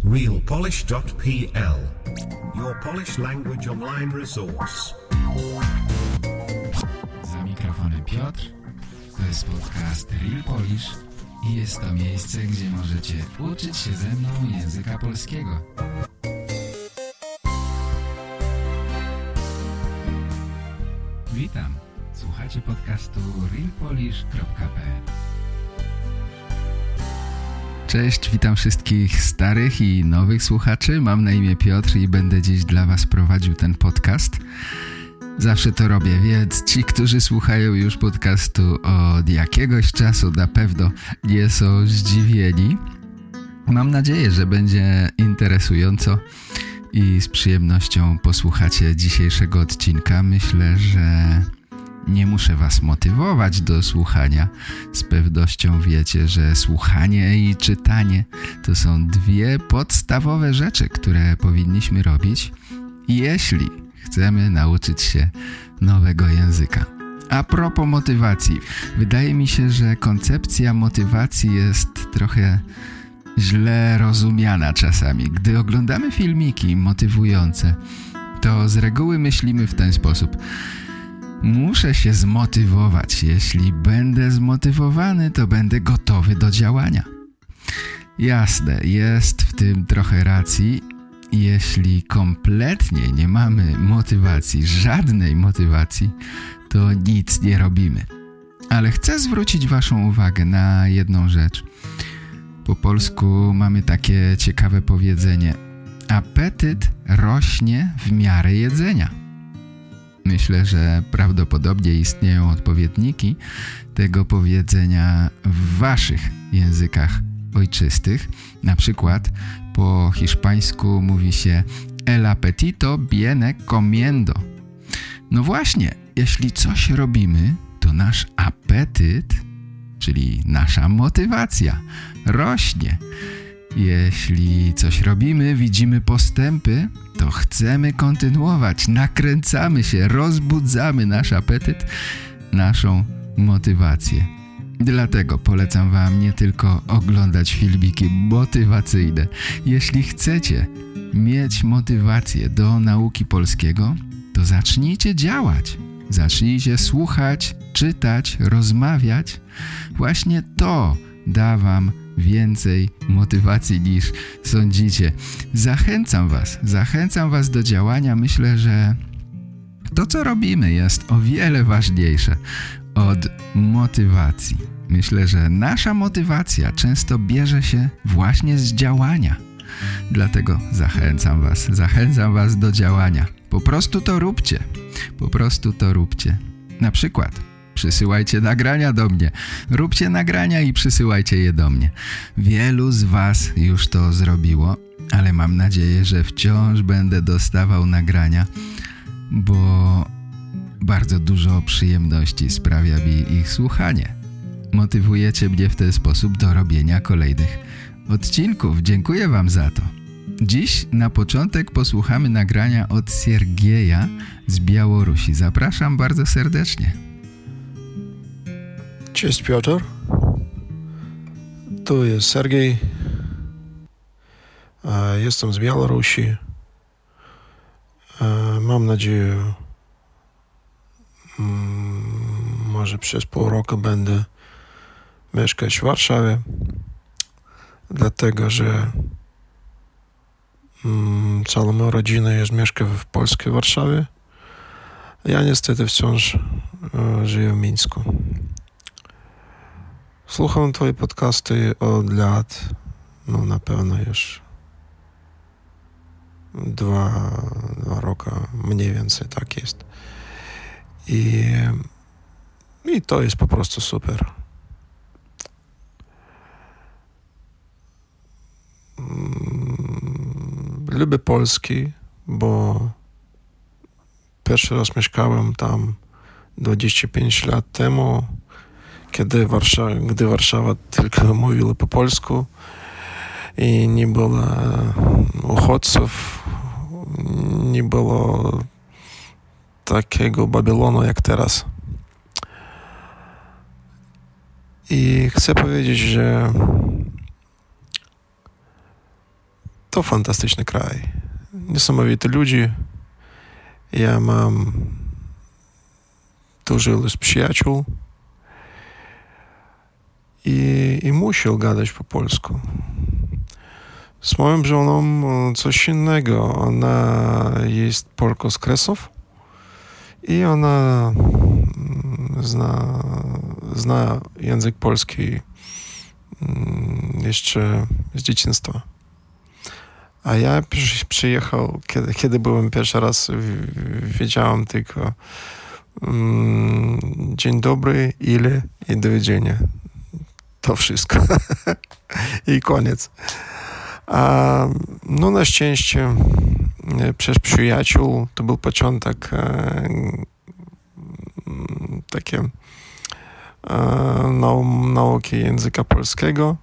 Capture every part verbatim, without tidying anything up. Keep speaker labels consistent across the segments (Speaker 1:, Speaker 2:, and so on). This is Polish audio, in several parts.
Speaker 1: real polish dot p l, your Polish language online resource.
Speaker 2: Za mikrofonem Piotr, to jest podcast Real Polish i jest to miejsce, gdzie możecie uczyć się ze mną języka polskiego. Witam, słuchacie podcastu real polish kropka p l. Cześć, witam wszystkich starych i nowych słuchaczy. Mam na imię Piotr i będę dziś dla Was prowadził ten podcast. Zawsze to robię, więc ci, którzy słuchają już podcastu od jakiegoś czasu, na pewno nie są zdziwieni. Mam nadzieję, że będzie interesująco i z przyjemnością posłuchacie dzisiejszego odcinka. Myślę, że nie muszę Was motywować do słuchania. Z pewnością wiecie, że słuchanie i czytanie to są dwie podstawowe rzeczy, które powinniśmy robić, jeśli chcemy nauczyć się nowego języka. A propos motywacji. Wydaje mi się, że koncepcja motywacji jest trochę źle rozumiana czasami. Gdy oglądamy filmiki motywujące, to z reguły myślimy w ten sposób: muszę się zmotywować. Jeśli będę zmotywowany, to będę gotowy do działania. Jasne, jest w tym trochę racji. Jeśli kompletnie nie mamy motywacji, żadnej motywacji, to nic nie robimy. Ale chcę zwrócić Waszą uwagę na jedną rzecz. Po polsku mamy takie ciekawe powiedzenie: apetyt rośnie w miarę jedzenia. Myślę, że prawdopodobnie istnieją odpowiedniki tego powiedzenia w Waszych językach ojczystych. Na przykład po hiszpańsku mówi się el apetito viene comiendo. No właśnie, jeśli coś robimy, to nasz apetyt, czyli nasza motywacja, rośnie. Jeśli coś robimy, widzimy postępy, to chcemy kontynuować, nakręcamy się, rozbudzamy nasz apetyt, naszą motywację. Dlatego polecam Wam nie tylko oglądać filmiki motywacyjne. Jeśli chcecie mieć motywację do nauki polskiego, to zacznijcie działać. Zacznijcie słuchać, czytać, rozmawiać. Właśnie to da Wam więcej motywacji niż sądzicie. Zachęcam Was, zachęcam Was do działania. Myślę, że to, co robimy, jest o wiele ważniejsze od motywacji. Myślę, że nasza motywacja często bierze się właśnie z działania. Dlatego zachęcam Was, zachęcam Was do działania. Po prostu to róbcie. Po prostu to róbcie. Na przykład przysyłajcie nagrania do mnie. Róbcie nagrania i przysyłajcie je do mnie. Wielu z Was już to zrobiło, ale mam nadzieję, że wciąż będę dostawał nagrania, bo bardzo dużo przyjemności sprawia mi ich słuchanie. Motywujecie mnie w ten sposób do robienia kolejnych odcinków. Dziękuję Wam za to. Dziś na początek posłuchamy nagrania od Siergieja z Białorusi. Zapraszam bardzo serdecznie.
Speaker 3: Cześć Piotr, tu jest Sergiej, jestem z Białorusi. Mam nadzieję, może przez pół roku będę mieszkać w Warszawie, dlatego że cała moja rodzina jest mieszka w Polsce, w Warszawie. Ja niestety wciąż żyję w Mińsku. Słucham Twoje podcasty od lat, no na pewno już dwa, dwa roka, mniej więcej tak jest. I, i to jest po prostu super. Lubię Polski, bo pierwszy raz mieszkałem tam dwadzieścia pięć lat temu, kiedy Warszawa, gdy Warszawa tylko mówiła po polsku i nie było uchodźców, nie było takiego Babilonu jak teraz. I chcę powiedzieć, że to fantastyczny kraj. Niesamowite ludzie. Ja mam dużo ilość przyjaciół i, i musiał gadać po polsku. Z moją żoną coś innego. Ona jest Polką z Kresów i ona zna, zna język polski jeszcze z dzieciństwa. A ja przy, przyjechał, kiedy, kiedy byłem pierwszy raz, wiedziałem tylko um, dzień dobry, ile i do widzenia. To wszystko. I koniec. A, no na szczęście przez przyjaciół to był początek e, takie e, nau, nauki języka polskiego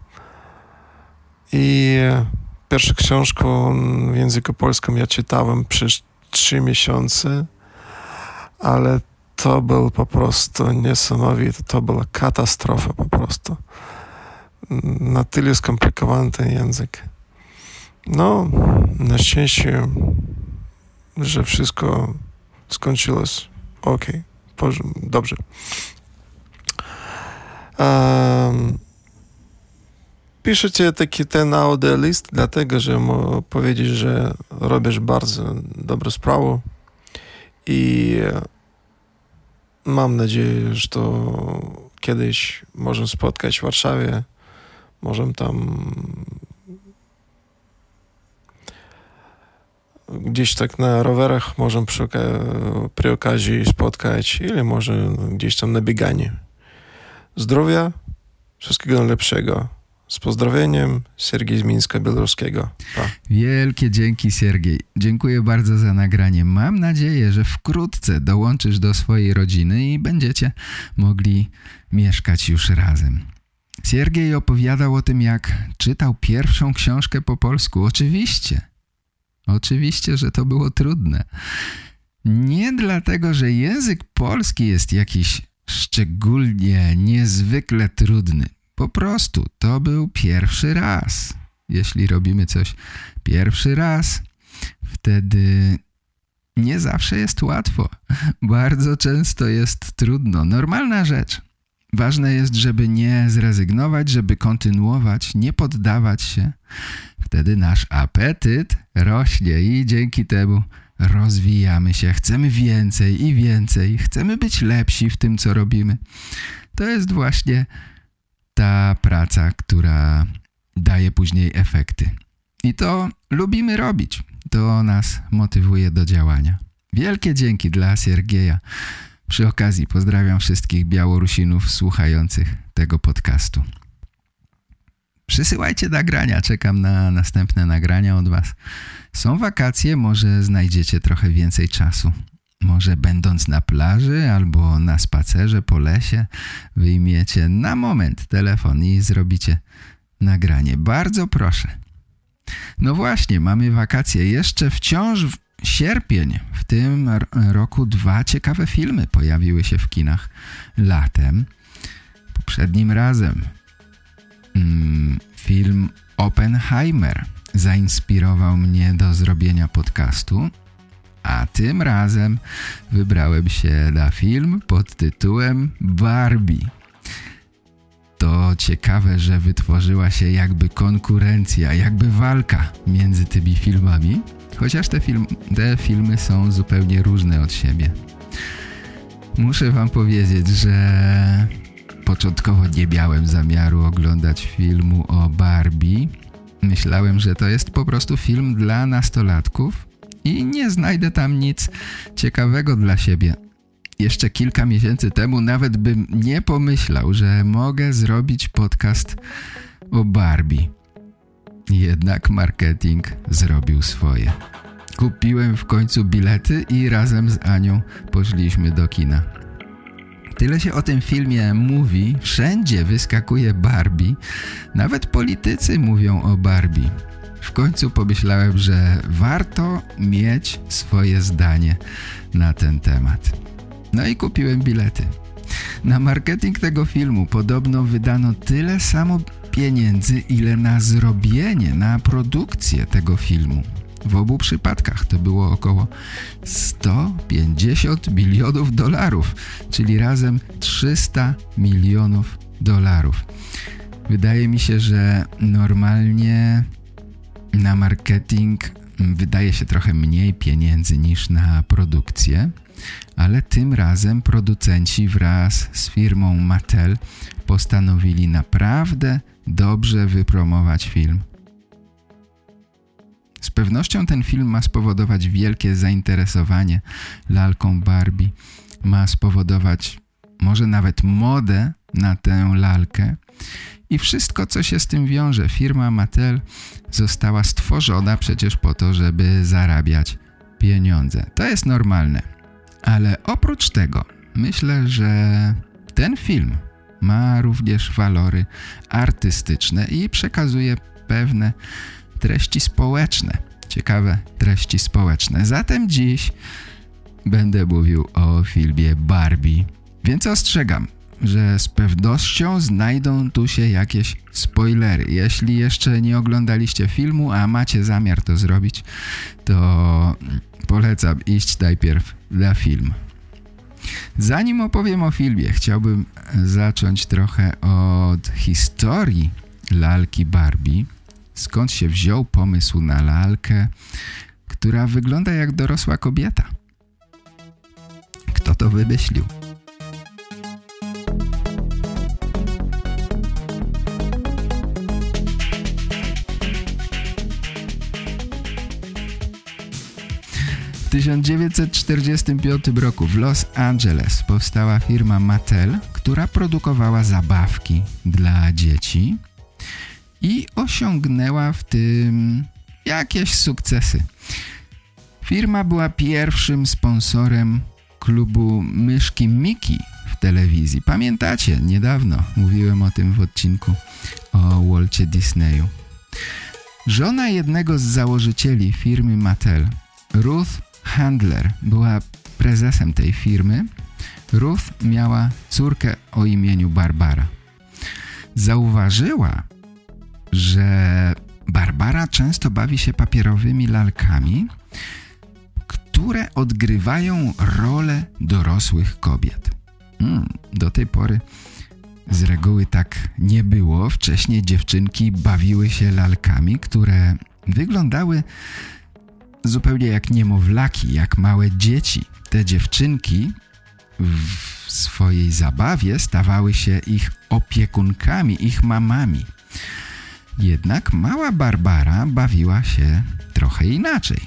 Speaker 3: i pierwszą książkę w języku polskim ja czytałem przez trzy miesiące, ale to był po prostu niesamowite, to była katastrofa po prostu. Na tyle skomplikowany ten język. No, na szczęście, że wszystko skończyło się okej, dobrze. Um, piszę ci taki ten audiolist, dlatego, że mogę powiedzieć, że robisz bardzo dobrą sprawę i mam nadzieję, że to kiedyś możemy spotkać w Warszawie, możemy tam gdzieś tak na rowerach możemy przy, przy okazji spotkać, ili może gdzieś tam na bieganie. Zdrowia, wszystkiego najlepszego. Z pozdrowieniem, Siergiej z Mińska Białoruskiego. Pa.
Speaker 2: Wielkie dzięki, Siergiej. Dziękuję bardzo za nagranie. Mam nadzieję, że wkrótce dołączysz do swojej rodziny i będziecie mogli mieszkać już razem. Siergiej opowiadał o tym, jak czytał pierwszą książkę po polsku. Oczywiście. Oczywiście, że to było trudne. Nie dlatego, że język polski jest jakiś szczególnie, niezwykle trudny. Po prostu to był pierwszy raz. Jeśli robimy coś pierwszy raz, wtedy nie zawsze jest łatwo. Bardzo często jest trudno. Normalna rzecz. Ważne jest, żeby nie zrezygnować, żeby kontynuować, nie poddawać się. Wtedy nasz apetyt rośnie i dzięki temu rozwijamy się. Chcemy więcej i więcej. Chcemy być lepsi w tym, co robimy. To jest właśnie ta praca, która daje później efekty. I to lubimy robić. To nas motywuje do działania. Wielkie dzięki dla Siergieja. Przy okazji pozdrawiam wszystkich Białorusinów słuchających tego podcastu. Przysyłajcie nagrania, czekam na następne nagrania od was. Są wakacje, może znajdziecie trochę więcej czasu. Może będąc na plaży albo na spacerze po lesie wyjmiecie na moment telefon i zrobicie nagranie. Bardzo proszę. No właśnie, mamy wakacje. Jeszcze wciąż w sierpień. W tym roku dwa ciekawe filmy pojawiły się w kinach latem. Poprzednim razem mm, film Oppenheimer zainspirował mnie do zrobienia podcastu, a tym razem wybrałem się na film pod tytułem Barbie. To ciekawe, że wytworzyła się jakby konkurencja, jakby walka między tymi filmami, chociaż te, film, te filmy są zupełnie różne od siebie. Muszę wam powiedzieć, że początkowo nie miałem zamiaru oglądać filmu o Barbie. Myślałem, że to jest po prostu film dla nastolatków i nie znajdę tam nic ciekawego dla siebie. Jeszcze kilka miesięcy temu nawet bym nie pomyślał, że mogę zrobić podcast o Barbie. Jednak marketing zrobił swoje. Kupiłem w końcu bilety i razem z Anią poszliśmy do kina. Tyle się o tym filmie mówi, wszędzie wyskakuje Barbie, nawet politycy mówią o Barbie. W końcu pomyślałem, że warto mieć swoje zdanie na ten temat. No i kupiłem bilety. Na marketing tego filmu podobno wydano tyle samo pieniędzy, ile na zrobienie, na produkcję tego filmu. W obu przypadkach to było około sto pięćdziesiąt milionów dolarów, czyli razem trzysta milionów dolarów. Wydaje mi się, że normalnie na marketing wydaje się trochę mniej pieniędzy niż na produkcję, ale tym razem producenci wraz z firmą Mattel postanowili naprawdę dobrze wypromować film. Z pewnością ten film ma spowodować wielkie zainteresowanie lalką Barbie, ma spowodować może nawet modę na tę lalkę i wszystko, co się z tym wiąże. Firma Mattel została stworzona przecież po to, żeby zarabiać pieniądze. To jest normalne. Ale oprócz tego myślę, że ten film ma również walory artystyczne i przekazuje pewne treści społeczne. Ciekawe treści społeczne. Zatem dziś będę mówił o filmie Barbie. Więc ostrzegam, że z pewnością znajdą tu się jakieś spoilery. Jeśli jeszcze nie oglądaliście filmu, a macie zamiar to zrobić, to polecam iść najpierw na film. Zanim opowiem o filmie, chciałbym zacząć trochę od historii lalki Barbie. Skąd się wziął pomysł na lalkę, która wygląda jak dorosła kobieta? Kto to wymyślił? W tysiąc dziewięćset czterdziestym piątym roku w Los Angeles powstała firma Mattel, która produkowała zabawki dla dzieci i osiągnęła w tym jakieś sukcesy. Firma była pierwszym sponsorem klubu Myszki Miki w telewizji. Pamiętacie? Niedawno mówiłem o tym w odcinku o Walcie Disneyu. Żona jednego z założycieli firmy Mattel, Ruth Handler, była prezesem tej firmy. Ruth miała córkę o imieniu Barbara. Zauważyła, że Barbara często bawi się papierowymi lalkami, które odgrywają rolę dorosłych kobiet. Hmm, do tej pory z reguły tak nie było. Wcześniej dziewczynki bawiły się lalkami, które wyglądały zupełnie jak niemowlaki, jak małe dzieci. Te dziewczynki w swojej zabawie stawały się ich opiekunkami, ich mamami. Jednak mała Barbara bawiła się trochę inaczej.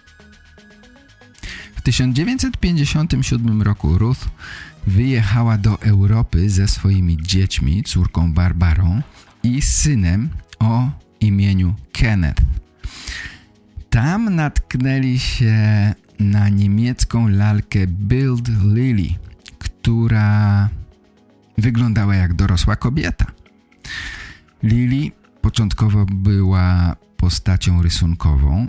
Speaker 2: W tysiąc dziewięćset pięćdziesiątym siódmym roku Ruth wyjechała do Europy ze swoimi dziećmi, córką Barbarą i synem o imieniu Kenneth. Tam natknęli się na niemiecką lalkę Build Lily, która wyglądała jak dorosła kobieta. Lily początkowo była postacią rysunkową.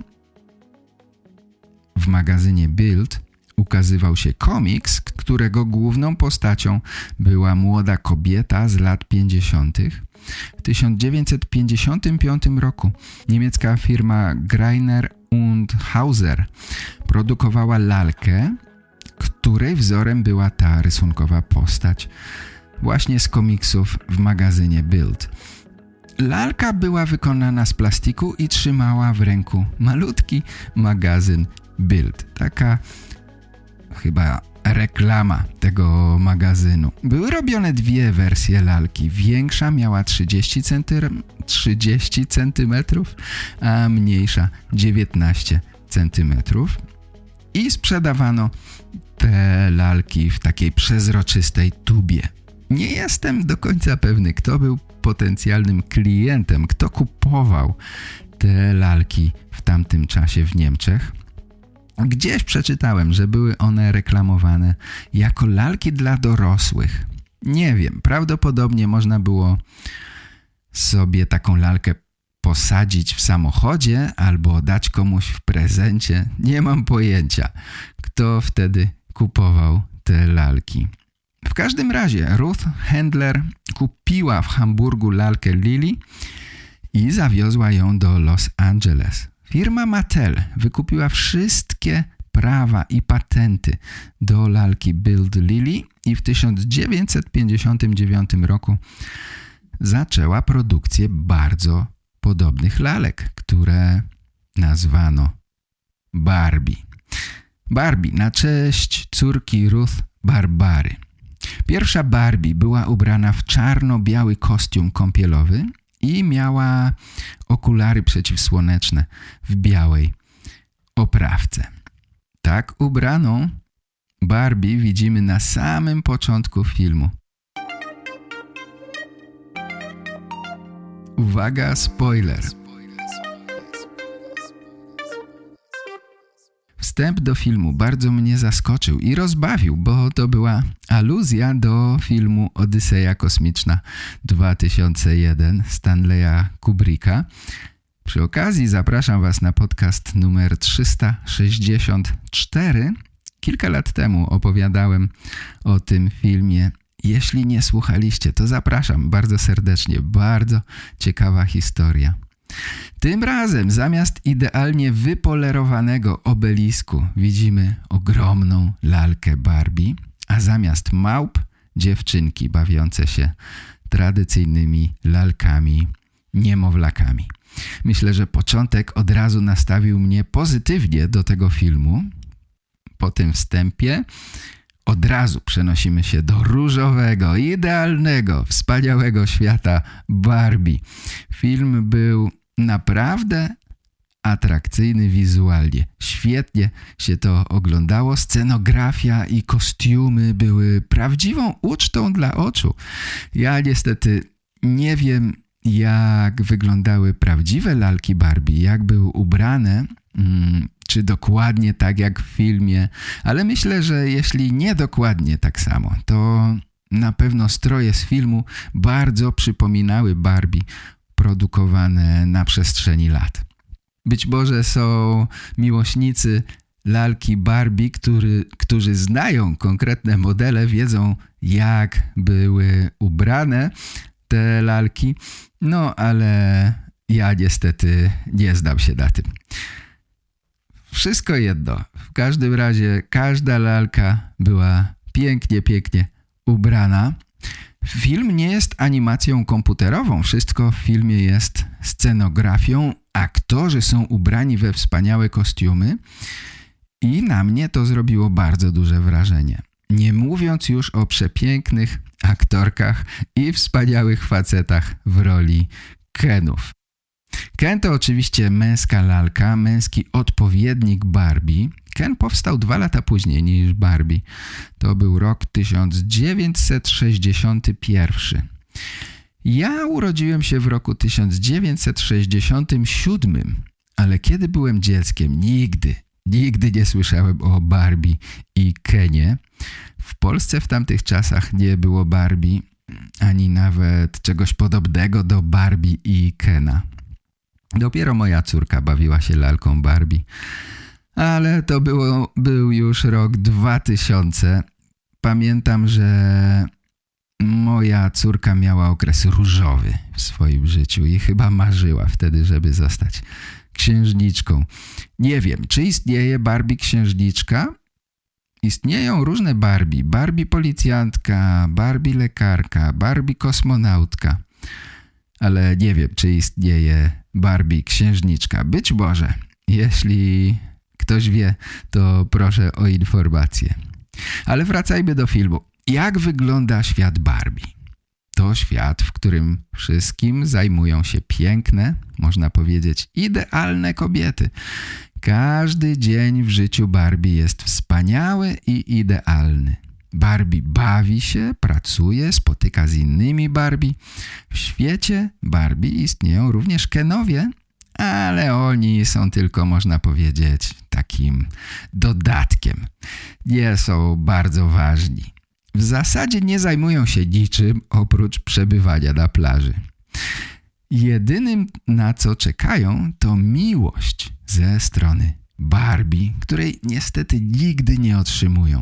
Speaker 2: W magazynie Bild ukazywał się komiks, którego główną postacią była młoda kobieta z lat pięćdziesiątych. W tysiąc dziewięćset pięćdziesiątym piątym roku niemiecka firma Greiner und Hauser produkowała lalkę, której wzorem była ta rysunkowa postać właśnie z komiksów w magazynie Bild. Lalka była wykonana z plastiku i trzymała w ręku malutki magazyn Bild. Taka chyba reklama tego magazynu. Były robione dwie wersje lalki. Większa miała trzydzieści centymetrów, a mniejsza dziewiętnaście centymetrów. I sprzedawano te lalki w takiej przezroczystej tubie. Nie jestem do końca pewny, kto był potencjalnym klientem, kto kupował te lalki w tamtym czasie w Niemczech. Gdzieś przeczytałem, że były one reklamowane jako lalki dla dorosłych. Nie wiem, prawdopodobnie można było sobie taką lalkę posadzić w samochodzie albo dać komuś w prezencie. Nie mam pojęcia, kto wtedy kupował te lalki. W każdym razie Ruth Handler kupiła w Hamburgu lalkę Lily i zawiozła ją do Los Angeles. Firma Mattel wykupiła wszystkie prawa i patenty do lalki Build Lily i w tysiąc dziewięćset pięćdziesiątym dziewiątym roku zaczęła produkcję bardzo podobnych lalek, które nazwano Barbie. Barbie na cześć córki Ruth Barbary. Pierwsza Barbie była ubrana w czarno-biały kostium kąpielowy i miała okulary przeciwsłoneczne w białej oprawce. Tak ubraną Barbie widzimy na samym początku filmu. Uwaga, spoiler! Wstęp do filmu bardzo mnie zaskoczył i rozbawił, bo to była aluzja do filmu Odyseja Kosmiczna dwa tysiące jeden Stanleya Kubricka. Przy okazji zapraszam Was na podcast numer trzysta sześćdziesiąt cztery. Kilka lat temu opowiadałem o tym filmie. Jeśli nie słuchaliście, to zapraszam bardzo serdecznie. Bardzo ciekawa historia. Tym razem zamiast idealnie wypolerowanego obelisku widzimy ogromną lalkę Barbie, a zamiast małp dziewczynki bawiące się tradycyjnymi lalkami, niemowlakami. Myślę, że początek od razu nastawił mnie pozytywnie do tego filmu. Po tym wstępie od razu przenosimy się do różowego, idealnego, wspaniałego świata Barbie. Film był naprawdę atrakcyjny wizualnie. Świetnie się to oglądało. Scenografia i kostiumy były prawdziwą ucztą dla oczu. Ja niestety nie wiem, jak wyglądały prawdziwe lalki Barbie, jak były ubrane, hmm, czy dokładnie tak jak w filmie, ale myślę, że jeśli nie dokładnie tak samo, to na pewno stroje z filmu bardzo przypominały Barbie produkowane na przestrzeni lat. Być może są miłośnicy lalki Barbie, który, którzy znają konkretne modele, wiedzą jak były ubrane te lalki, no ale ja niestety nie znam się na tym. Wszystko jedno. W każdym razie każda lalka była pięknie, pięknie ubrana. Film nie jest animacją komputerową. Wszystko w filmie jest scenografią. Aktorzy są ubrani we wspaniałe kostiumy i na mnie to zrobiło bardzo duże wrażenie. Nie mówiąc już o przepięknych aktorkach i wspaniałych facetach w roli Kenów. Ken to oczywiście męska lalka, męski odpowiednik Barbie. Ken powstał dwa lata później niż Barbie. To był rok tysiąc dziewięćset sześćdziesiąty pierwszy. Ja urodziłem się w roku tysiąc dziewięćset sześćdziesiątym siódmym, ale kiedy byłem dzieckiem, nigdy, nigdy nie słyszałem o Barbie i Kenie. W Polsce w tamtych czasach nie było Barbie, ani nawet czegoś podobnego do Barbie i Kena. Dopiero moja córka bawiła się lalką Barbie, ale to było, był już rok dwa tysiące. Pamiętam, że moja córka miała okres różowy w swoim życiu i chyba marzyła wtedy, żeby zostać księżniczką. Nie wiem, czy istnieje Barbie księżniczka? Istnieją różne Barbie. Barbie policjantka, Barbie lekarka, Barbie kosmonautka. Ale nie wiem, czy istnieje Barbie księżniczka. Być może. Jeśli ktoś wie, to proszę o informację. Ale wracajmy do filmu. Jak wygląda świat Barbie? To świat, w którym wszystkim zajmują się piękne, można powiedzieć idealne kobiety. Każdy dzień w życiu Barbie jest wspaniały i idealny. Barbie bawi się, pracuje, spotyka z innymi Barbie. W świecie Barbie istnieją również Kenowie, ale oni są tylko, można powiedzieć, takim dodatkiem. Nie są bardzo ważni. W zasadzie nie zajmują się niczym oprócz przebywania na plaży. Jedynym, na co czekają, to miłość ze strony Barbie, której niestety nigdy nie otrzymują.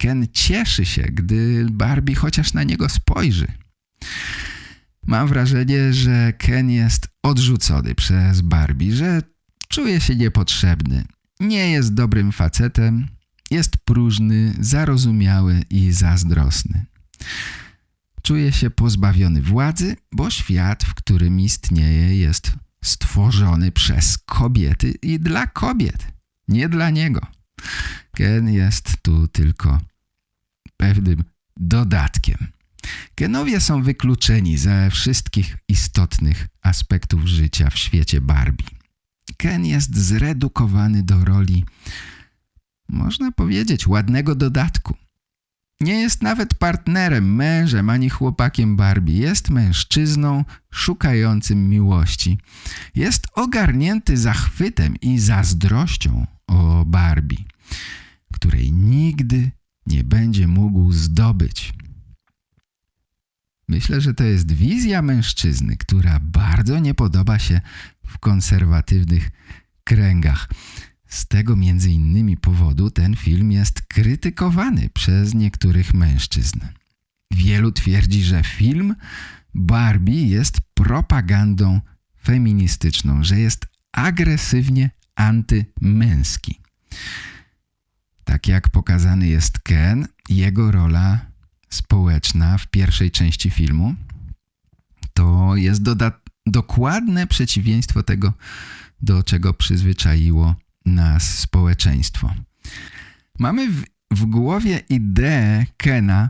Speaker 2: Ken cieszy się, gdy Barbie chociaż na niego spojrzy. Mam wrażenie, że Ken jest odrzucony przez Barbie, że czuje się niepotrzebny. Nie jest dobrym facetem, jest próżny, zarozumiały i zazdrosny. Czuje się pozbawiony władzy, bo świat, w którym istnieje, jest stworzony przez kobiety i dla kobiet, nie dla niego. Ken jest tu tylko pewnym dodatkiem. Kenowie są wykluczeni ze wszystkich istotnych aspektów życia w świecie Barbie. Ken jest zredukowany do roli, można powiedzieć, ładnego dodatku. Nie jest nawet partnerem, mężem ani chłopakiem Barbie. Jest mężczyzną szukającym miłości. Jest ogarnięty zachwytem i zazdrością o Barbie, której nigdy nie będzie mógł zdobyć. Myślę, że to jest wizja mężczyzny, która bardzo nie podoba się w konserwatywnych kręgach. Z tego między innymi powodu ten film jest krytykowany przez niektórych mężczyzn. Wielu twierdzi, że film Barbie jest propagandą feministyczną, że jest agresywnie antymęski. Tak jak pokazany jest Ken, jego rola społeczna w pierwszej części filmu to jest doda- dokładne przeciwieństwo tego, do czego przyzwyczaiło nas społeczeństwo. Mamy w, w głowie ideę Kena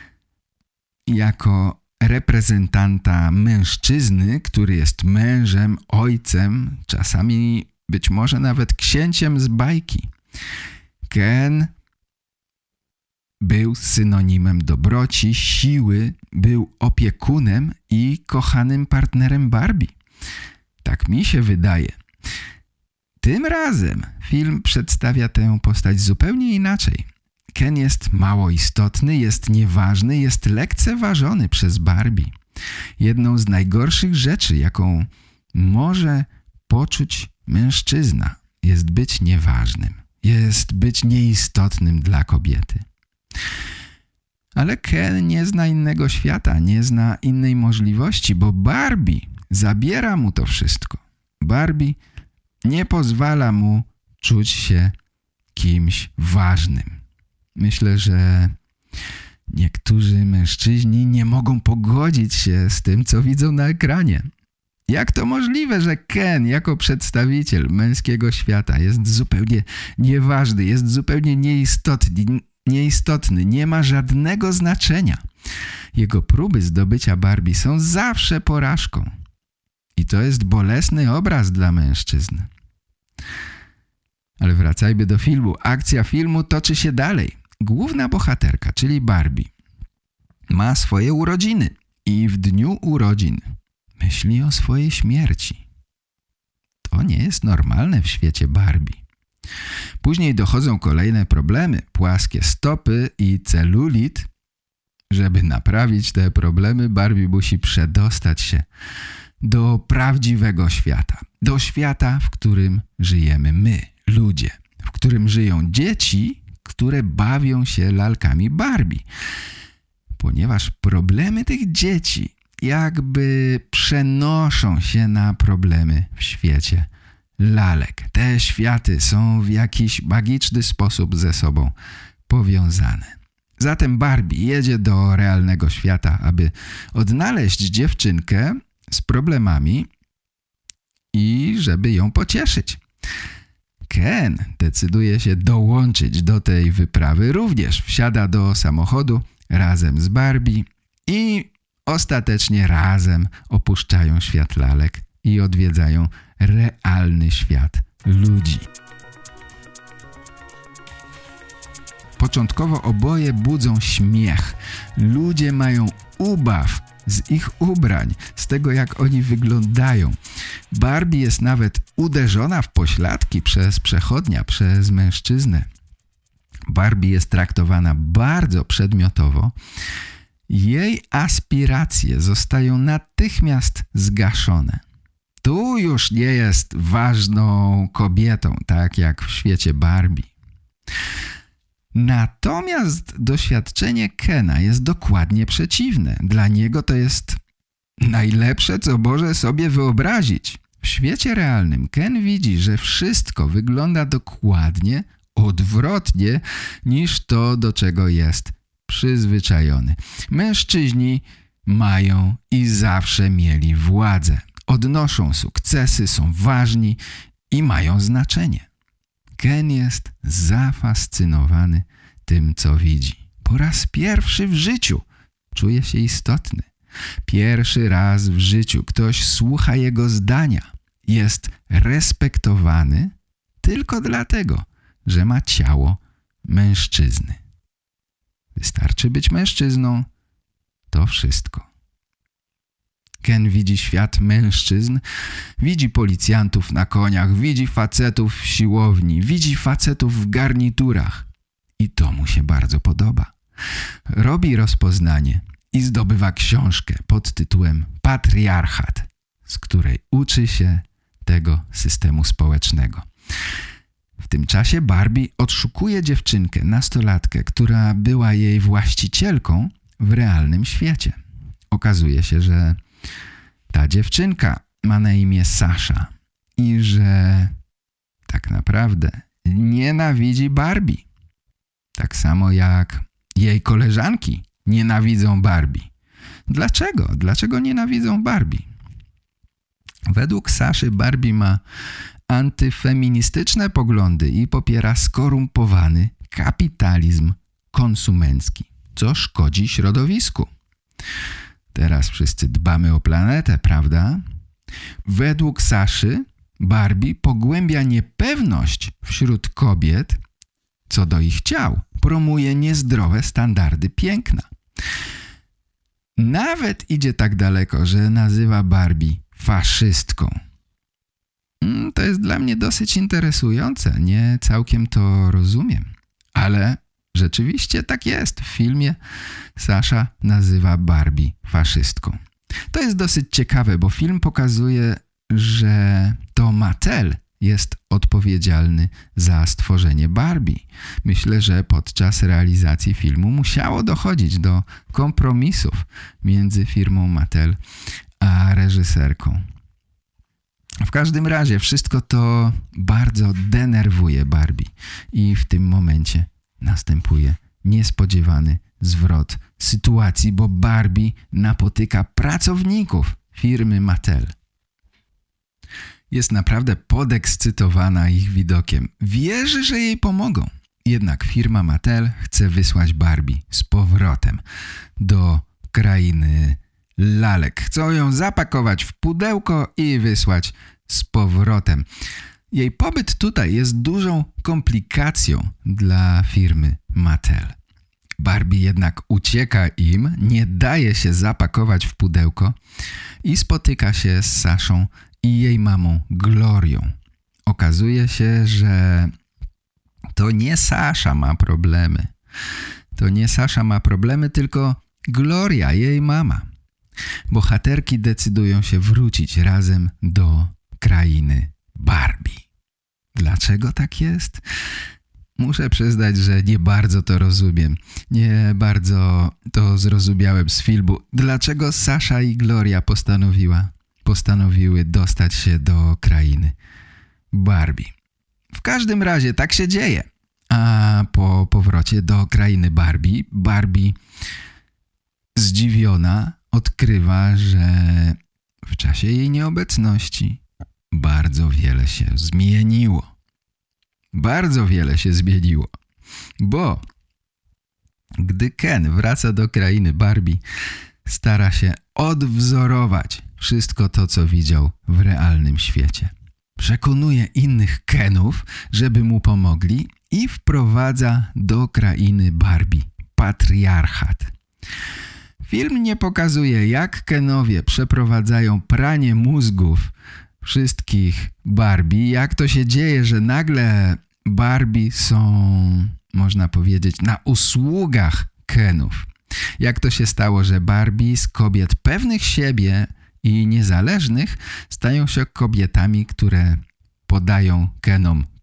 Speaker 2: jako reprezentanta mężczyzny, który jest mężem, ojcem, czasami być może nawet księciem z bajki. Ken był synonimem dobroci, siły, był opiekunem i kochanym partnerem Barbie. Tak mi się wydaje. Tym razem film przedstawia tę postać zupełnie inaczej. Ken jest mało istotny, jest nieważny, jest lekceważony przez Barbie. Jedną z najgorszych rzeczy, jaką może poczuć mężczyzna, jest być nieważnym, jest być nieistotnym dla kobiety. Ale Ken nie zna innego świata, nie zna innej możliwości, bo Barbie zabiera mu to wszystko. Barbie nie pozwala mu czuć się kimś ważnym. Myślę, że niektórzy mężczyźni nie mogą pogodzić się z tym, co widzą na ekranie. Jak to możliwe, że Ken jako przedstawiciel męskiego świata jest zupełnie nieważny, jest zupełnie nieistotny, nieistotny, nie ma żadnego znaczenia. Jego próby zdobycia Barbie są zawsze porażką. I to jest bolesny obraz dla mężczyzn. Ale wracajmy do filmu. Akcja filmu toczy się dalej. Główna bohaterka, czyli Barbie, ma swoje urodziny i w dniu urodzin myśli o swojej śmierci. To nie jest normalne w świecie Barbie. Później dochodzą kolejne problemy, płaskie stopy i celulit. Żeby naprawić te problemy, Barbie musi przedostać się do prawdziwego świata. Do świata, w którym żyjemy my, ludzie. W którym żyją dzieci, które bawią się lalkami Barbie. Ponieważ problemy tych dzieci jakby przenoszą się na problemy w świecie lalek. Te światy są w jakiś magiczny sposób ze sobą powiązane. Zatem Barbie jedzie do realnego świata, aby odnaleźć dziewczynkę z problemami i żeby ją pocieszyć. Ken decyduje się dołączyć do tej wyprawy, również wsiada do samochodu razem z Barbie i ostatecznie razem opuszczają świat lalek i odwiedzają realny świat ludzi. Początkowo oboje budzą śmiech. Ludzie mają ubaw z ich ubrań, z tego jak oni wyglądają. Barbie jest nawet uderzona w pośladki przez przechodnia, przez mężczyznę. Barbie jest traktowana bardzo przedmiotowo. Jej aspiracje zostają natychmiast zgaszone. Tu już nie jest ważną kobietą, tak jak w świecie Barbie. Natomiast doświadczenie Kena jest dokładnie przeciwne. Dla niego to jest najlepsze, co może sobie wyobrazić. W świecie realnym Ken widzi, że wszystko wygląda dokładnie odwrotnie niż to, do czego jest przyzwyczajony. Mężczyźni mają i zawsze mieli władzę. Odnoszą sukcesy, są ważni i mają znaczenie. Ken jest zafascynowany tym, co widzi. Po raz pierwszy w życiu czuje się istotny. Pierwszy raz w życiu ktoś słucha jego zdania. Jest respektowany tylko dlatego, że ma ciało mężczyzny. Wystarczy być mężczyzną, to wszystko. Ken widzi świat mężczyzn, widzi policjantów na koniach, widzi facetów w siłowni, widzi facetów w garniturach i to mu się bardzo podoba. Robi rozpoznanie i zdobywa książkę pod tytułem Patriarchat, z której uczy się tego systemu społecznego. W tym czasie Barbie odszukuje dziewczynkę, nastolatkę, która była jej właścicielką w realnym świecie. Okazuje się, że ta dziewczynka ma na imię Sasha i że tak naprawdę nienawidzi Barbie. Tak samo jak jej koleżanki nienawidzą Barbie. Dlaczego? Dlaczego nienawidzą Barbie? Według Saszy Barbie ma antyfeministyczne poglądy i popiera skorumpowany kapitalizm konsumencki, co szkodzi środowisku. Teraz wszyscy dbamy o planetę, prawda? Według Saszy Barbie pogłębia niepewność wśród kobiet co do ich ciał. Promuje niezdrowe standardy piękna. Nawet idzie tak daleko, że nazywa Barbie faszystką. To jest dla mnie dosyć interesujące. Nie całkiem to rozumiem. Ale rzeczywiście tak jest. W filmie Sasha nazywa Barbie faszystką. To jest dosyć ciekawe, bo film pokazuje, że to Mattel jest odpowiedzialny za stworzenie Barbie. Myślę, że podczas realizacji filmu musiało dochodzić do kompromisów między firmą Mattel a reżyserką. W każdym razie wszystko to bardzo denerwuje Barbie i w tym momencie następuje niespodziewany zwrot sytuacji, bo Barbie napotyka pracowników firmy Mattel. Jest naprawdę podekscytowana ich widokiem. Wierzy, że jej pomogą. Jednak firma Mattel chce wysłać Barbie z powrotem do krainy lalek. Chcą ją zapakować w pudełko i wysłać z powrotem. Jej pobyt tutaj jest dużą komplikacją dla firmy Mattel. Barbie jednak ucieka im, nie daje się zapakować w pudełko i spotyka się z Saszą i jej mamą Glorią. Okazuje się, że to nie Sasha ma problemy. To nie Sasha ma problemy, tylko Gloria, jej mama. Bohaterki decydują się wrócić razem do krainy Barbie. Dlaczego tak jest? Muszę przyznać, że nie bardzo to rozumiem. Nie bardzo to zrozumiałem z filmu. Dlaczego Sasha i Gloria postanowiła, postanowiły dostać się do krainy Barbie? W każdym razie tak się dzieje. A po powrocie do krainy Barbie, Barbie zdziwiona odkrywa, że w czasie jej nieobecności bardzo wiele się zmieniło. Bardzo wiele się zmieniło, bo gdy Ken wraca do krainy Barbie, stara się odwzorować wszystko to, co widział w realnym świecie. Przekonuje innych Kenów, żeby mu pomogli i wprowadza do krainy Barbie patriarchat. Film nie pokazuje, jak Kenowie przeprowadzają pranie mózgów wszystkich Barbie, jak to się dzieje, że nagle Barbie są, można powiedzieć, na usługach Kenów. Jak to się stało, że Barbie z kobiet pewnych siebie i niezależnych stają się kobietami, które podają Kenom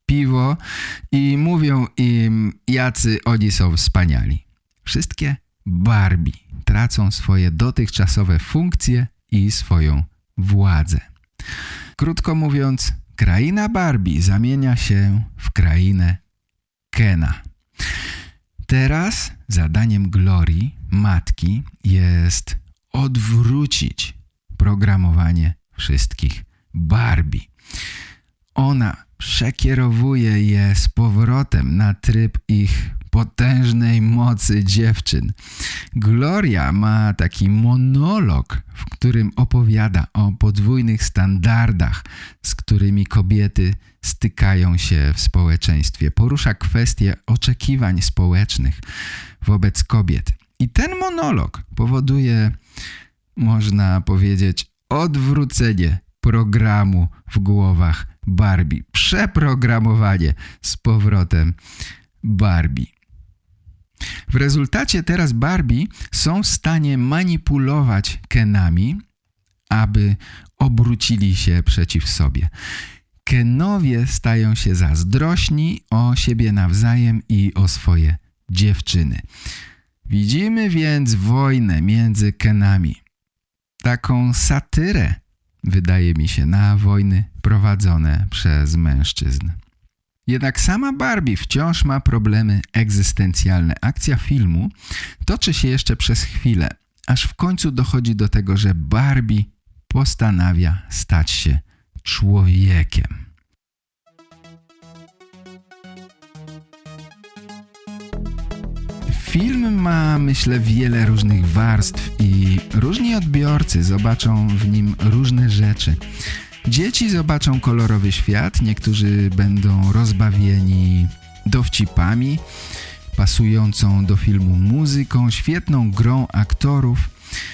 Speaker 2: piwo i mówią im, jacy oni są wspaniali. Wszystkie Barbie tracą swoje dotychczasowe funkcje i swoją władzę. Krótko mówiąc, kraina Barbie zamienia się w krainę Kena. Teraz zadaniem Glorii, matki, jest odwrócić programowanie wszystkich Barbie. Ona przekierowuje je z powrotem na tryb ich potężnej mocy dziewczyn. Gloria ma taki monolog, w którym opowiada o podwójnych standardach, z którymi kobiety stykają się w społeczeństwie. Porusza kwestie oczekiwań społecznych wobec kobiet. I ten monolog powoduje, można powiedzieć, odwrócenie programu w głowach Barbie. Przeprogramowanie z powrotem Barbie. W rezultacie teraz Barbie są w stanie manipulować Kenami, aby obrócili się przeciw sobie. Kenowie stają się zazdrośni o siebie nawzajem i o swoje dziewczyny. Widzimy więc wojnę między Kenami. Taką satyrę, wydaje mi się, na wojny prowadzone przez mężczyzn. Jednak sama Barbie wciąż ma problemy egzystencjalne. Akcja filmu toczy się jeszcze przez chwilę, aż w końcu dochodzi do tego, że Barbie postanawia stać się człowiekiem. Film ma, myślę, wiele różnych warstw i różni odbiorcy zobaczą w nim różne rzeczy. Dzieci zobaczą kolorowy świat, niektórzy będą rozbawieni dowcipami, pasującą do filmu muzyką, świetną grą aktorów.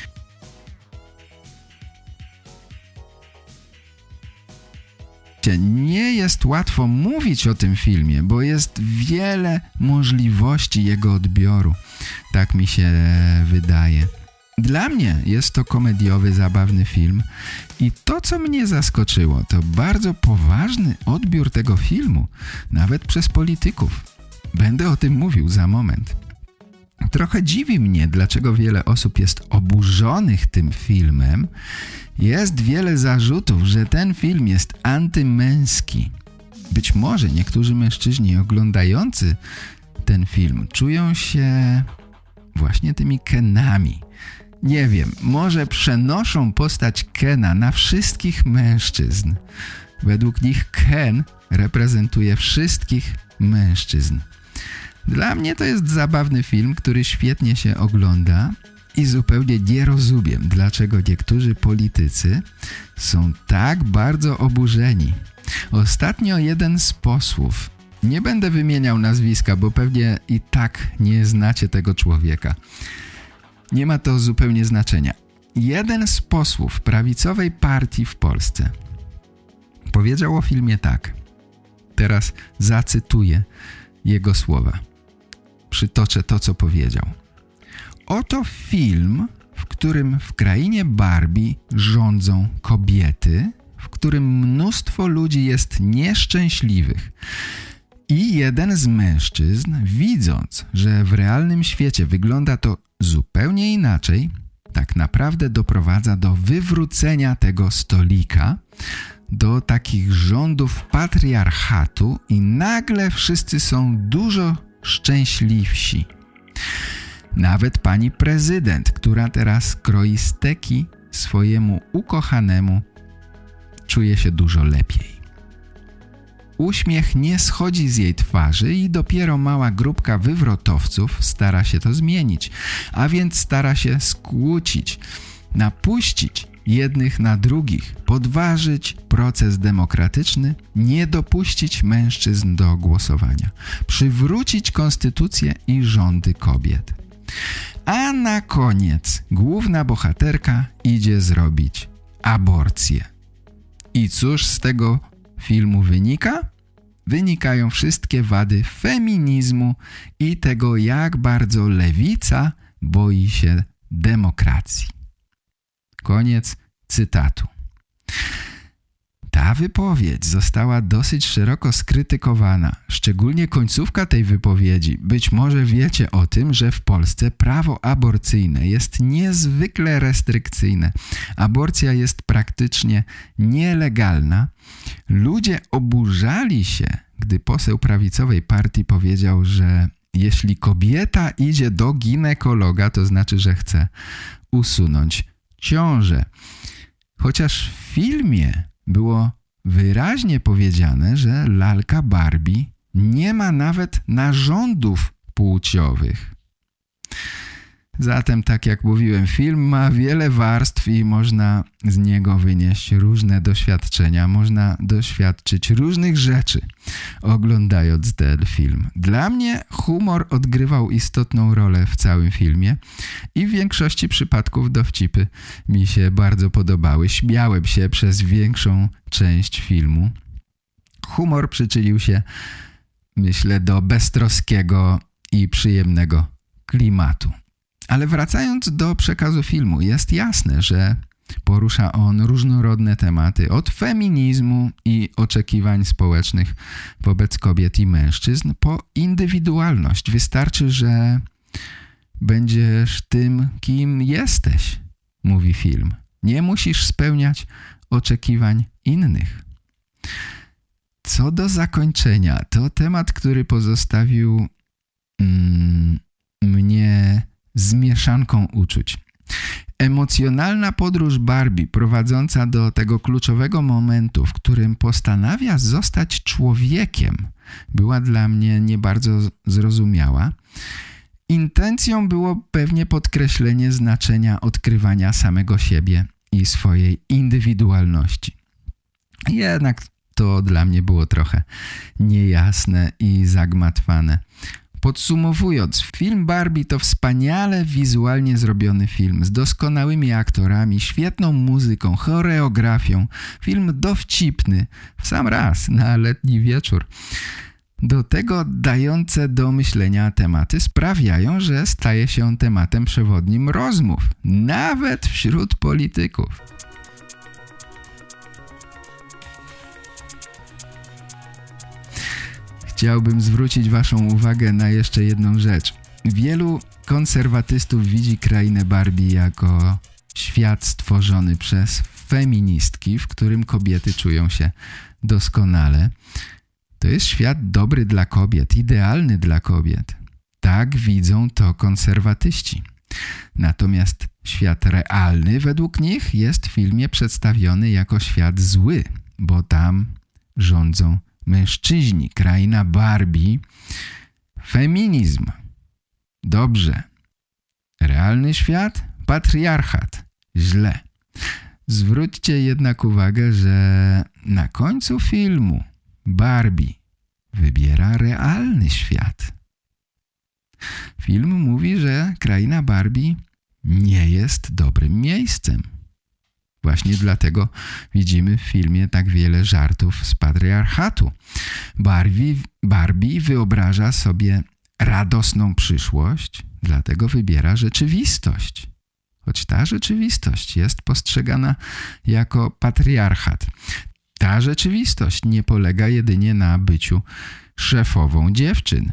Speaker 2: Nie jest łatwo mówić o tym filmie, bo jest wiele możliwości jego odbioru. Tak mi się wydaje. Dla mnie jest to komediowy, zabawny film i to, co mnie zaskoczyło, to bardzo poważny odbiór tego filmu, nawet przez polityków. Będę o tym mówił za moment. Trochę dziwi mnie, dlaczego wiele osób jest oburzonych tym filmem. Jest wiele zarzutów, że ten film jest antymęski. Być może niektórzy mężczyźni oglądający ten film czują się właśnie tymi Kenami. Nie wiem, może przenoszą postać Kena na wszystkich mężczyzn. Według nich Ken reprezentuje wszystkich mężczyzn. Dla mnie to jest zabawny film, który świetnie się ogląda i zupełnie nie rozumiem, dlaczego niektórzy politycy są tak bardzo oburzeni. Ostatnio jeden z posłów, nie będę wymieniał nazwiska, bo pewnie i tak nie znacie tego człowieka. Nie ma to zupełnie znaczenia. Jeden z posłów prawicowej partii w Polsce powiedział o filmie tak. Teraz zacytuję jego słowa. Przytoczę to, co powiedział. Oto film, w którym w krainie Barbie rządzą kobiety, w którym mnóstwo ludzi jest nieszczęśliwych. I jeden z mężczyzn, widząc, że w realnym świecie wygląda to zupełnie inaczej, tak naprawdę doprowadza do wywrócenia tego stolika, do takich rządów patriarchatu i nagle wszyscy są dużo szczęśliwsi. Nawet pani prezydent, która teraz kroi steki swojemu ukochanemu, czuje się dużo lepiej. Uśmiech nie schodzi z jej twarzy i dopiero mała grupka wywrotowców stara się to zmienić, a więc stara się skłócić, napuścić jednych na drugich, podważyć proces demokratyczny, nie dopuścić mężczyzn do głosowania, przywrócić konstytucję i rządy kobiet. A na koniec główna bohaterka idzie zrobić aborcję. I cóż z tego filmu wynika? Wynikają wszystkie wady feminizmu i tego, jak bardzo lewica boi się demokracji. Koniec cytatu. Ta wypowiedź została dosyć szeroko skrytykowana, szczególnie końcówka tej wypowiedzi. Być może wiecie o tym, że w Polsce prawo aborcyjne jest niezwykle restrykcyjne. Aborcja jest praktycznie nielegalna. Ludzie oburzali się, gdy poseł prawicowej partii powiedział, że jeśli kobieta idzie do ginekologa, to znaczy, że chce usunąć ciążę. Chociaż w filmie było wyraźnie powiedziane, że lalka Barbie nie ma nawet narządów płciowych. Zatem, tak jak mówiłem, film ma wiele warstw i można z niego wynieść różne doświadczenia. Można doświadczyć różnych rzeczy, oglądając ten film. Dla mnie humor odgrywał istotną rolę w całym filmie i w większości przypadków dowcipy mi się bardzo podobały. Śmiałem się przez większą część filmu. Humor przyczynił się, myślę, do beztroskiego i przyjemnego klimatu. Ale wracając do przekazu filmu, jest jasne, że porusza on różnorodne tematy, od feminizmu i oczekiwań społecznych wobec kobiet i mężczyzn, po indywidualność. Wystarczy, że będziesz tym, kim jesteś, mówi film. Nie musisz spełniać oczekiwań innych. Co do zakończenia, to temat, który pozostawił mm, mnie z mieszanką uczuć. Emocjonalna podróż Barbie prowadząca do tego kluczowego momentu, w którym postanawia zostać człowiekiem, była dla mnie nie bardzo zrozumiała. Intencją było pewnie podkreślenie znaczenia odkrywania samego siebie i swojej indywidualności. Jednak to dla mnie było trochę niejasne i zagmatwane. Podsumowując, film Barbie to wspaniale wizualnie zrobiony film z doskonałymi aktorami, świetną muzyką, choreografią. Film dowcipny w sam raz na letni wieczór. Do tego dające do myślenia tematy sprawiają, że staje się on tematem przewodnim rozmów, nawet wśród polityków. Chciałbym zwrócić waszą uwagę na jeszcze jedną rzecz. Wielu konserwatystów widzi krainę Barbie jako świat stworzony przez feministki, w którym kobiety czują się doskonale. To jest świat dobry dla kobiet, idealny dla kobiet. Tak widzą to konserwatyści. Natomiast świat realny według nich jest w filmie przedstawiony jako świat zły, bo tam rządzą mężczyźni. Kraina Barbie, feminizm. Dobrze. Realny świat, patriarchat. Źle. Zwróćcie jednak uwagę, że na końcu filmu Barbie wybiera realny świat. Film mówi, że kraina Barbie nie jest dobrym miejscem. Właśnie dlatego widzimy w filmie tak wiele żartów z patriarchatu. Barbie, Barbie wyobraża sobie radosną przyszłość, dlatego wybiera rzeczywistość. Choć ta rzeczywistość jest postrzegana jako patriarchat. Ta rzeczywistość nie polega jedynie na byciu szefową dziewczyn.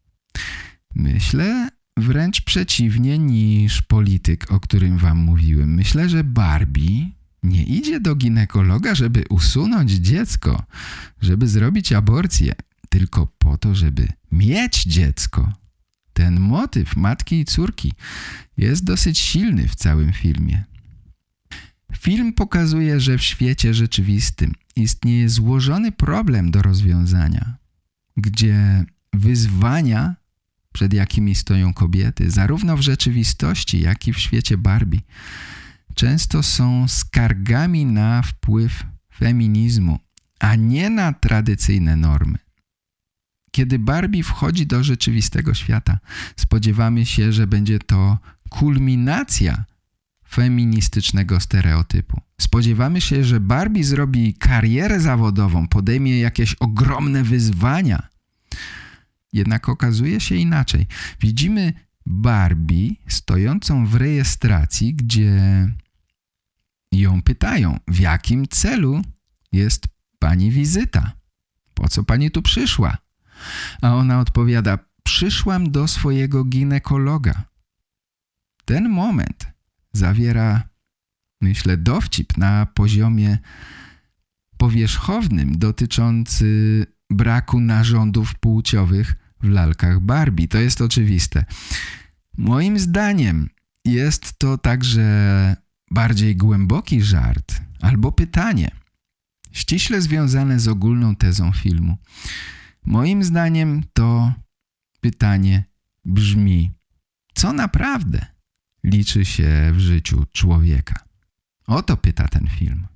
Speaker 2: Myślę wręcz przeciwnie niż polityk, o którym wam mówiłem. Myślę, że Barbie nie idzie do ginekologa, żeby usunąć dziecko, żeby zrobić aborcję, tylko po to, żeby mieć dziecko. Ten motyw matki i córki jest dosyć silny w całym filmie. Film pokazuje, że w świecie rzeczywistym istnieje złożony problem do rozwiązania, gdzie wyzwania, przed jakimi stoją kobiety, zarówno w rzeczywistości, jak i w świecie Barbie, często są skargami na wpływ feminizmu, a nie na tradycyjne normy. Kiedy Barbie wchodzi do rzeczywistego świata, spodziewamy się, że będzie to kulminacja feministycznego stereotypu. Spodziewamy się, że Barbie zrobi karierę zawodową, podejmie jakieś ogromne wyzwania. Jednak okazuje się inaczej. Widzimy Barbie stojącą w rejestracji, gdzie ją pytają, w jakim celu jest pani wizyta? Po co pani tu przyszła? A ona odpowiada: przyszłam do swojego ginekologa. Ten moment zawiera, myślę, dowcip na poziomie powierzchownym dotyczący braku narządów płciowych w lalkach Barbie. To jest oczywiste. Moim zdaniem jest to także bardziej głęboki żart albo pytanie, ściśle związane z ogólną tezą filmu. Moim zdaniem to pytanie brzmi: co naprawdę liczy się w życiu człowieka? O to pyta ten film.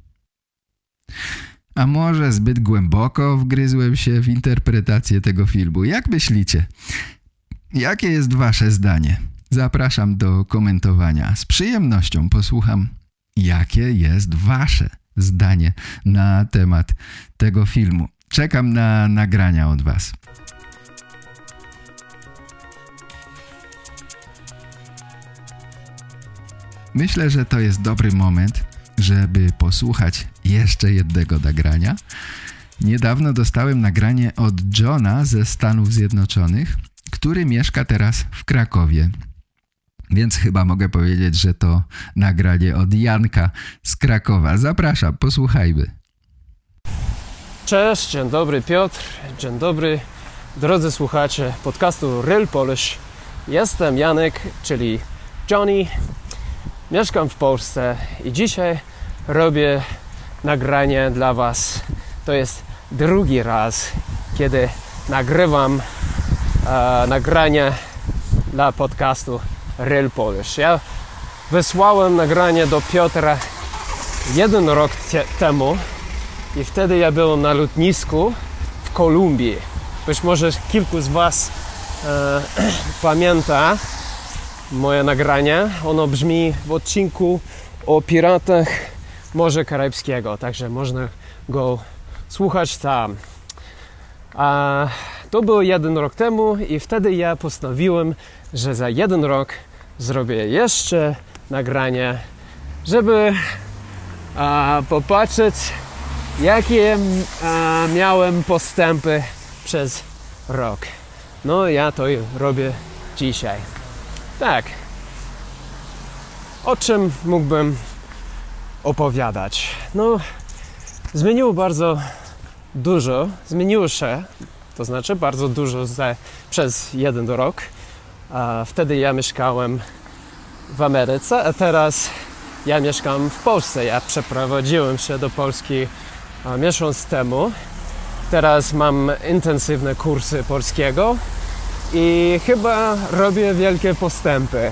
Speaker 2: A może zbyt głęboko wgryzłem się w interpretację tego filmu? Jak myślicie? Jakie jest wasze zdanie? Zapraszam do komentowania. Z przyjemnością posłucham, jakie jest wasze zdanie na temat tego filmu. Czekam na nagrania od was. Myślę, że to jest dobry moment, żeby posłuchać jeszcze jednego nagrania. Niedawno dostałem nagranie od Johna ze Stanów Zjednoczonych, który mieszka teraz w Krakowie. Więc chyba mogę powiedzieć, że to nagranie od Janka z Krakowa. Zapraszam, posłuchajmy.
Speaker 4: Cześć, dzień dobry Piotr, dzień dobry drodzy słuchacze podcastu Real Polish. Jestem Janek, czyli Johnny. Mieszkam w Polsce i dzisiaj robię nagranie dla was. To jest drugi raz, kiedy nagrywam e, nagranie dla podcastu Real Polish. Ja wysłałem nagranie do Piotra jeden rok te- temu i wtedy ja byłem na lotnisku w Kolumbii. Być może kilku z was e, pamięta moje nagranie. Ono brzmi w odcinku o piratach Morza Karaibskiego, także można go słuchać tam. A to było jeden rok temu i wtedy ja postanowiłem, że za jeden rok zrobię jeszcze nagranie, żeby a, popatrzeć, jakie a, miałem postępy przez rok. No ja to robię dzisiaj. Tak. O czym mógłbym opowiadać? No, zmieniło bardzo dużo, zmieniło się, to znaczy bardzo dużo za, przez jeden rok. A wtedy ja mieszkałem w Ameryce, a teraz ja mieszkam w Polsce. Ja przeprowadziłem się do Polski a, miesiąc temu. Teraz mam intensywne kursy polskiego i chyba robię wielkie postępy.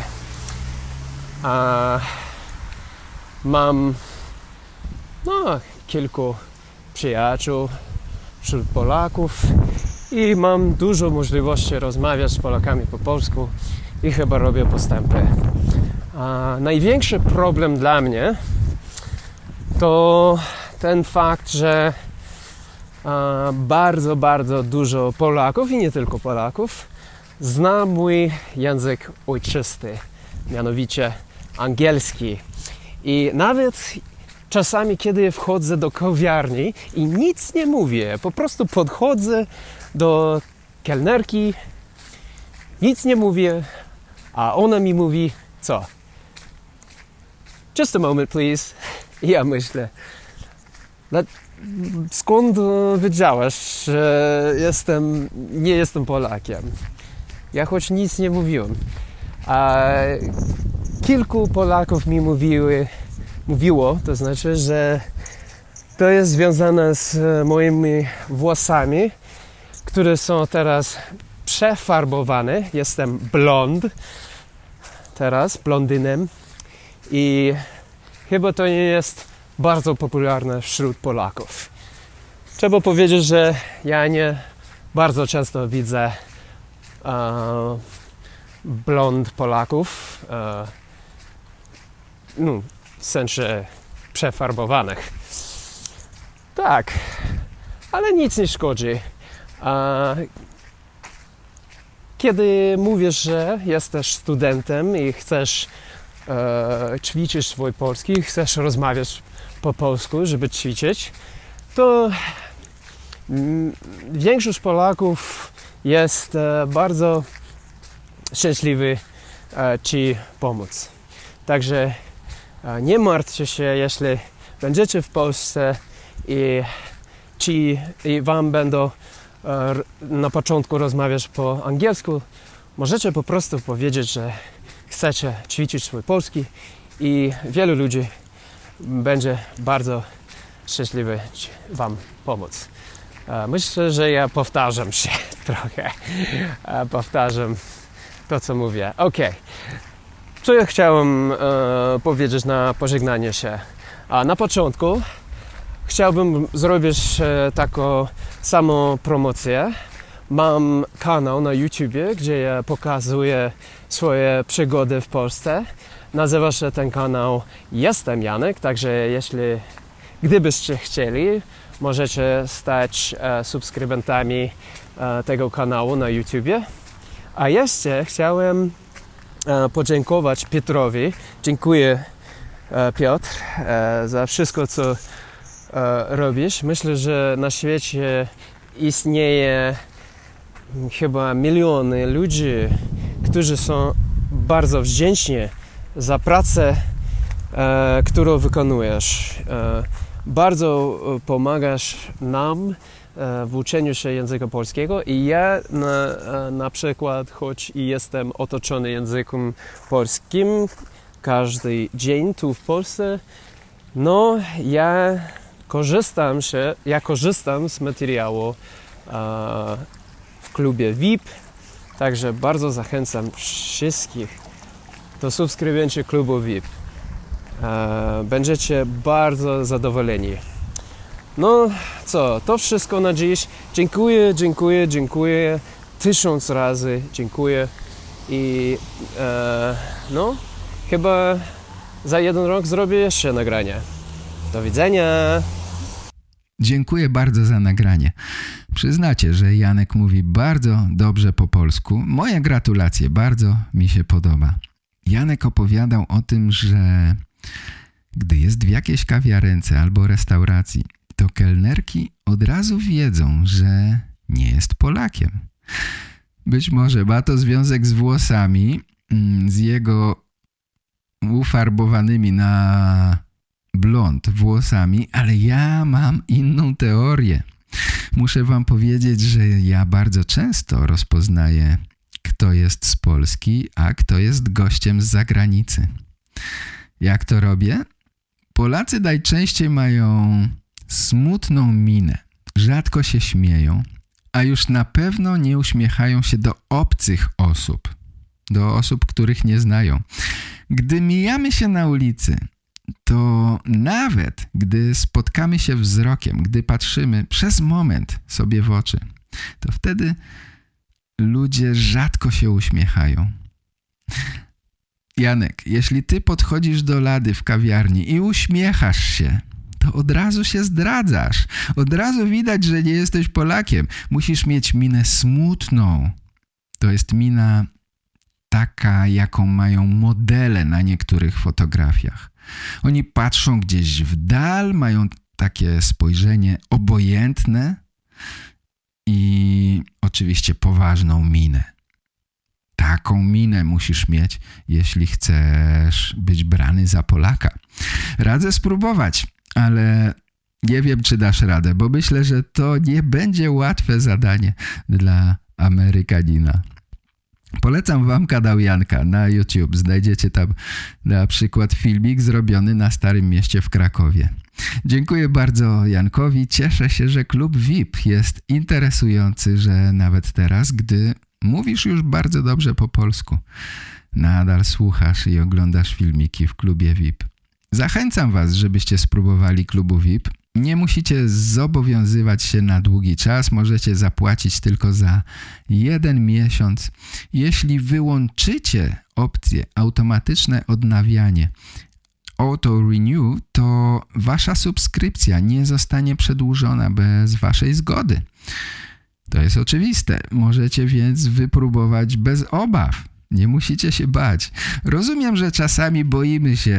Speaker 4: A, mam no, kilku przyjaciół wśród Polaków i mam dużo możliwości rozmawiać z Polakami po polsku i chyba robię postępy. A największy problem dla mnie to ten fakt, że a, bardzo, bardzo dużo Polaków i nie tylko Polaków zna mój język ojczysty, mianowicie angielski. I nawet czasami, kiedy wchodzę do kawiarni i nic nie mówię, po prostu podchodzę do kelnerki, nic nie mówię, a ona mi mówi, co? Just a moment, please. I ja myślę, skąd wiedziałeś, że jestem, nie jestem Polakiem? Ja choć nic nie mówiłem. A kilku Polaków mi mówiły, mówiło, to znaczy, że to jest związane z moimi włosami, które są teraz przefarbowane. Jestem blond, teraz blondynem i chyba to nie jest bardzo popularne wśród Polaków. Trzeba powiedzieć, że ja nie bardzo często widzę uh, blond Polaków, uh, no, w sensie przefarbowanych. Tak, ale nic nie szkodzi. Uh, kiedy mówisz, że jesteś studentem i chcesz uh, ćwiczyć swój polski, chcesz rozmawiać po polsku, żeby ćwiczyć, to mm, większość Polaków jest e, bardzo szczęśliwy e, Ci pomóc. Także e, nie martwcie się, jeśli będziecie w Polsce i, ci, i Wam będą e, na początku rozmawiać po angielsku. Możecie po prostu powiedzieć, że chcecie ćwiczyć swój polski i wielu ludzi będzie bardzo szczęśliwy Wam pomóc. Myślę, że ja powtarzam się trochę. Powtarzam to, co mówię. Ok. Co ja chciałem e, powiedzieć na pożegnanie się? A na początku chciałbym zrobić e, taką samą promocję. Mam kanał na YouTubie, gdzie ja pokazuję swoje przygody w Polsce. Nazywa się ten kanał Jestem Janek, także jeśli gdybyście chcieli, możecie stać e, subskrybentami e, tego kanału na YouTubie. A jeszcze chciałem e, podziękować Piotrowi. Dziękuję e, Piotr e, za wszystko, co e, robisz. Myślę, że na świecie istnieje chyba miliony ludzi, którzy są bardzo wdzięczni za pracę, e, którą wykonujesz. E, bardzo pomagasz nam e, w uczeniu się języka polskiego i ja na, e, na przykład, choć i jestem otoczony językiem polskim każdy dzień tu w Polsce, no ja korzystam się, ja korzystam z materiału e, w klubie V I P, także bardzo zachęcam wszystkich do subskrybenci klubu V I P. E, będziecie bardzo zadowoleni. No co, to wszystko na dziś. Dziękuję, dziękuję, dziękuję. Tysiąc razy dziękuję. I e, no, chyba za jeden rok zrobię jeszcze nagranie. Do widzenia.
Speaker 2: Dziękuję bardzo za nagranie. Przyznacie, że Janek mówi bardzo dobrze po polsku. Moje gratulacje, bardzo mi się podoba. Janek opowiadał o tym, że gdy jest w jakiejś kawiarence albo restauracji, to kelnerki od razu wiedzą, że nie jest Polakiem. Być może ma to związek z włosami, z jego ufarbowanymi na blond włosami, ale ja mam inną teorię. Muszę wam powiedzieć, że ja bardzo często rozpoznaję, kto jest z Polski, a kto jest gościem z zagranicy. Jak to robię? Polacy najczęściej mają smutną minę, rzadko się śmieją, a już na pewno nie uśmiechają się do obcych osób, do osób, których nie znają. Gdy mijamy się na ulicy, to nawet gdy spotkamy się wzrokiem, gdy patrzymy przez moment sobie w oczy, to wtedy ludzie rzadko się uśmiechają. Janek, jeśli ty podchodzisz do lady w kawiarni i uśmiechasz się, to od razu się zdradzasz. Od razu widać, że nie jesteś Polakiem. Musisz mieć minę smutną. To jest mina taka, jaką mają modele na niektórych fotografiach. Oni patrzą gdzieś w dal, mają takie spojrzenie obojętne i oczywiście poważną minę. Taką minę musisz mieć, jeśli chcesz być brany za Polaka. Radzę spróbować, ale nie wiem, czy dasz radę, bo myślę, że to nie będzie łatwe zadanie dla Amerykanina. Polecam wam kanał Janka na YouTube. Znajdziecie tam na przykład filmik zrobiony na Starym Mieście w Krakowie. Dziękuję bardzo Jankowi. Cieszę się, że klub V I P jest interesujący, że nawet teraz, gdy mówisz już bardzo dobrze po polsku, nadal słuchasz i oglądasz filmiki w klubie V I P. Zachęcam was, żebyście spróbowali klubu V I P. Nie musicie zobowiązywać się na długi czas, możecie zapłacić tylko za jeden miesiąc. Jeśli wyłączycie opcję automatyczne odnawianie Auto Renew, to wasza subskrypcja nie zostanie przedłużona bez waszej zgody. To jest oczywiste. Możecie więc wypróbować bez obaw. Nie musicie się bać. Rozumiem, że czasami boimy się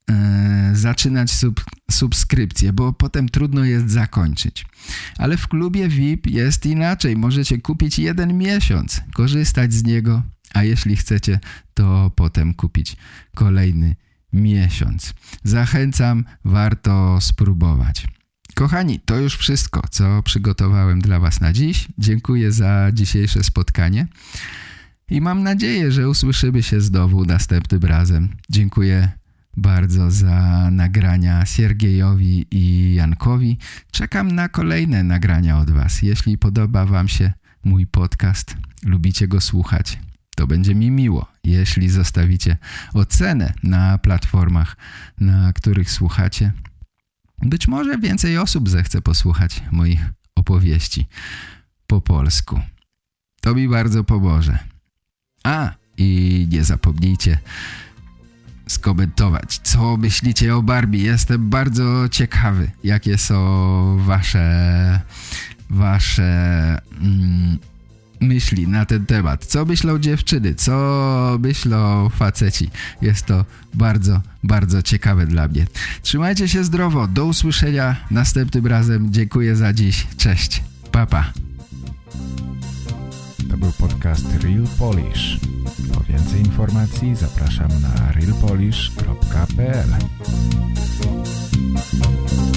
Speaker 2: e, zaczynać sub, subskrypcję, bo potem trudno jest zakończyć. Ale w klubie V I P jest inaczej. Możecie kupić jeden miesiąc, korzystać z niego, a jeśli chcecie, to potem kupić kolejny miesiąc. Zachęcam, warto spróbować. Kochani, to już wszystko, co przygotowałem dla Was na dziś. Dziękuję za dzisiejsze spotkanie i mam nadzieję, że usłyszymy się znowu następnym razem. Dziękuję bardzo za nagrania Siergiejowi i Jankowi. Czekam na kolejne nagrania od Was. Jeśli podoba Wam się mój podcast, lubicie go słuchać, to będzie mi miło, jeśli zostawicie ocenę na platformach, na których słuchacie. Być może więcej osób zechce posłuchać moich opowieści po polsku. To mi bardzo pomoże. A, i nie zapomnijcie skomentować, co myślicie o Barbie. Jestem bardzo ciekawy, jakie są wasze, wasze mm, myśli na ten temat. Co myślą dziewczyny, co myślą faceci. Jest to bardzo, bardzo ciekawe dla mnie. Trzymajcie się zdrowo. Do usłyszenia następnym razem. Dziękuję za dziś. Cześć. Pa, pa.
Speaker 5: To był podcast Real Polish. Po więcej informacji zapraszam na real polish kropka p l.